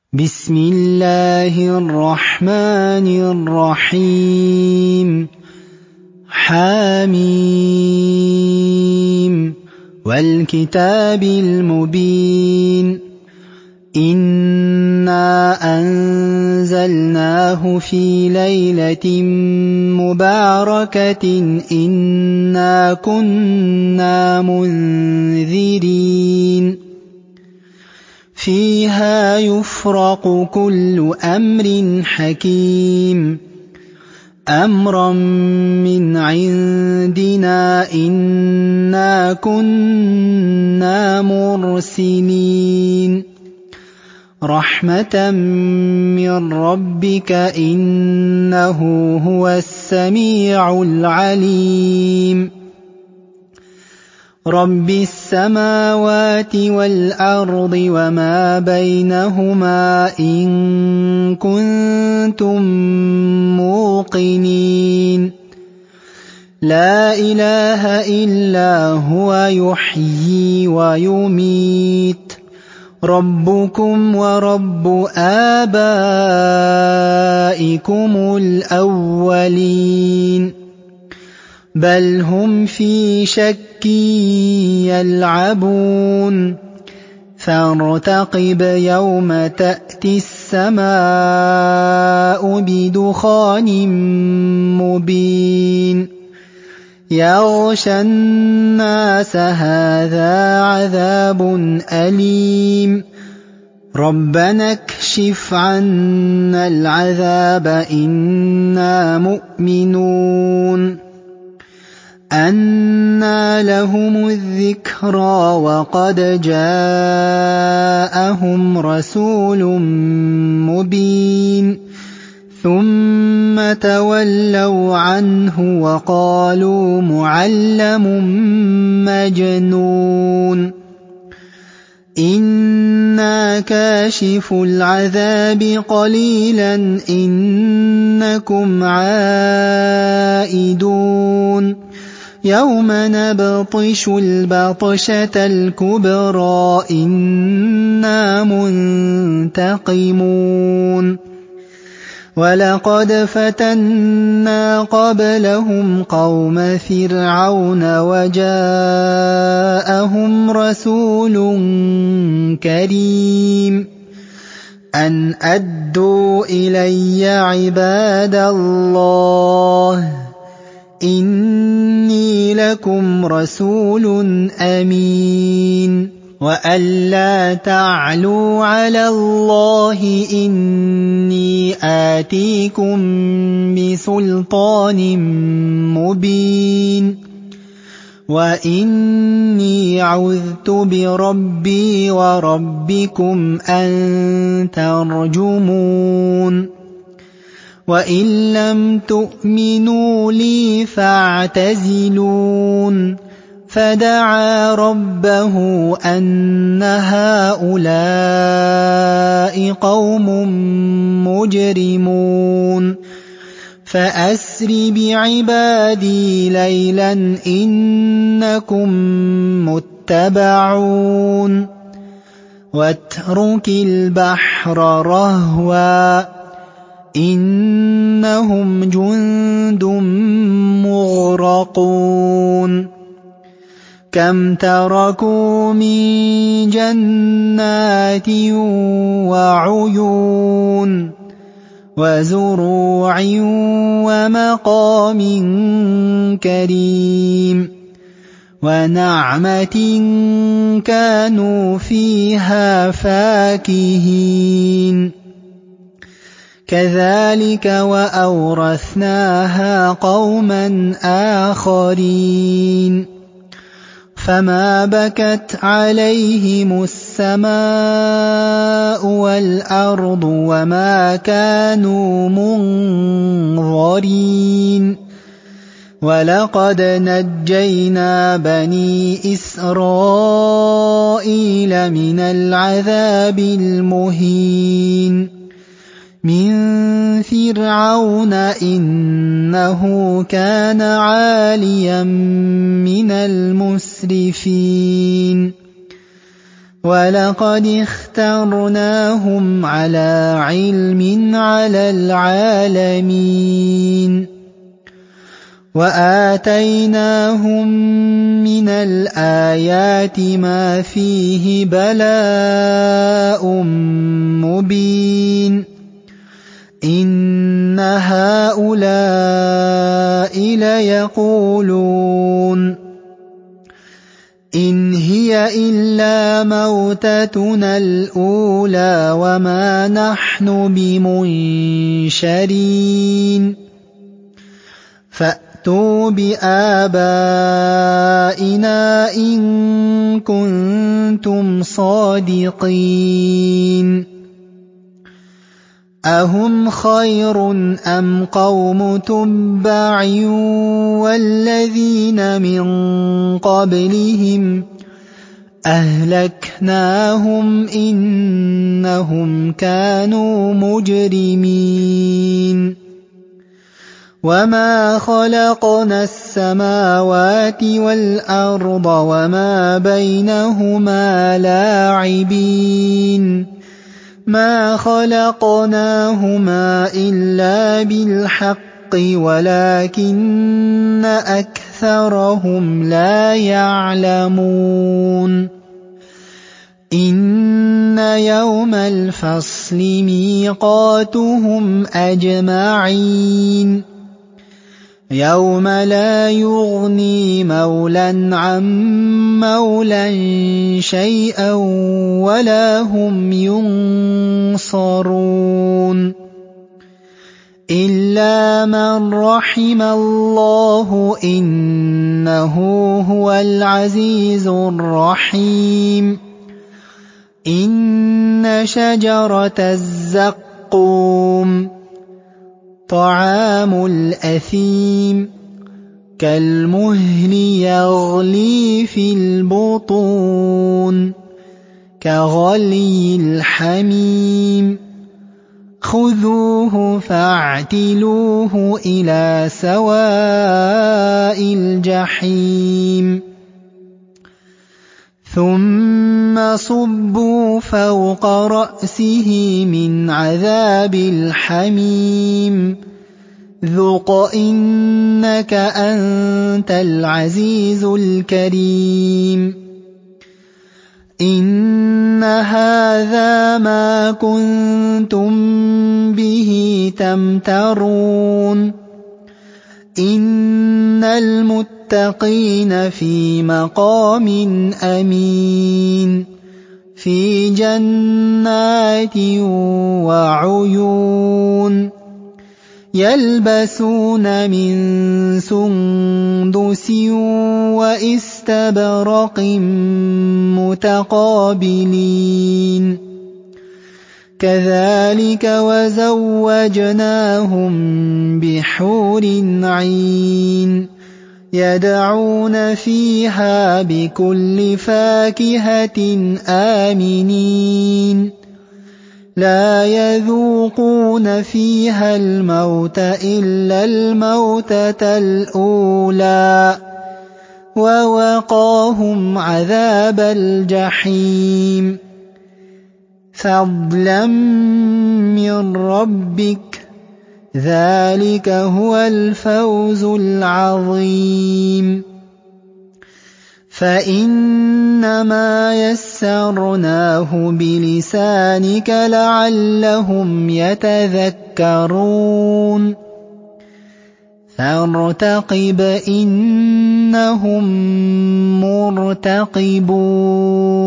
بسم الله الرحمن الرحيم حميم والكتاب المبين إنا أنزلناه في ليلة مباركة إنا كنا منذرين فيها يفرق كل أمر حكيم أمرا من عندنا إنا كنا مرسلين رحمة من ربك إنه هو السميع العليم رب السماوات والأرض وما بينهما إن كنتم موقنين لا إله إلا هو يحيي ويميت ربكم ورب آبائكم الأولين بل هم في شك يلعبون فارتقب يوم تأتي السماء بدخان مبين يغشى الناس هذا عذاب أليم ربنا اكشف عنا العذاب إنا مؤمنون أنى لهم الذكرى وقد جاءهم رسول مبين ثم تولوا عنه وقالوا معلم مجنون إنا كاشف العذاب قليلا إنكم عائدون يوم نبطش البطشة الكبرى إنا منتقمون ولقد فتنا قبلهم قوم فرعون وجاءهم رسول كريم أن أدوا إلي عباد الله إني لكم رسول أمين وأن لا تعلوا على الله إني آتيكم بسلطان مبين وإني عذت بربي وربكم أن ترجمون وإن لم تؤمنوا لي فاعتزلون فدعا ربه أن هؤلاء قوم مجرمون فأسر بعبادي ليلا إنكم متبعون واترك البحر رهوا إنهم جند مغرقون كم تركوا من جنات وعيون وزروع ومقام كريم ونعمة كانوا فيها فاكهين كذلك وأورثناها قوما آخرين فما بكت عليهم السماء والأرض وما كانوا منظرين ولقد نجينا بني إسرائيل من العذاب المهين من فرعون إنه كان عاليا من المسرفين ولقد اخترناهم على علم على العالمين وآتيناهم من الآيات ما فيه بلاء مبين إن هؤلاء ليقولون إن هي إلا موتتنا الأولى وما نحن بمنشرين فأتوا بآبائنا إن كنتم صادقين أهم خير أم قوم تبع والذين من قبلهم أهلكناهم إنهم كانوا مجرمين وما خلقنا السماوات والأرض وما بينهما لاعبين ما خلقناهما إلا بالحق ولكن أكثرهم لا يعلمون إن يوم الفصل ميقاتهم أجمعين يوم لا يغني مولى عن مولى شيئا ولا هم ينصرون إلا من رحم الله إنه هو العزيز الرحيم إن شجرة الزقوم طعام الأثيم كالمهل يغلي في البطون كغلي الحميم خذوه فاعتلوه إلى سواء الجحيم ثم صبوا فوق رأسه من عذاب الحميم ذق إنك أنت العزيز الكريم إن هذا ما كنتم به تمترون إن المتقين في مقام أمين في جنات وعيون يلبسون من سندس وإستبرق متقابلين كذلك وزوجناهم بحور عين يدعون فيها بكل فاكهة آمنين لا يذوقون فيها الموت إلا الموتة الأولى ووقاهم عذاب الجحيم فضلا من ربك ذلك هو الفوز العظيم فإنما يسرناه بلسانك لعلهم يتذكرون فارتقب إنهم مرتقبون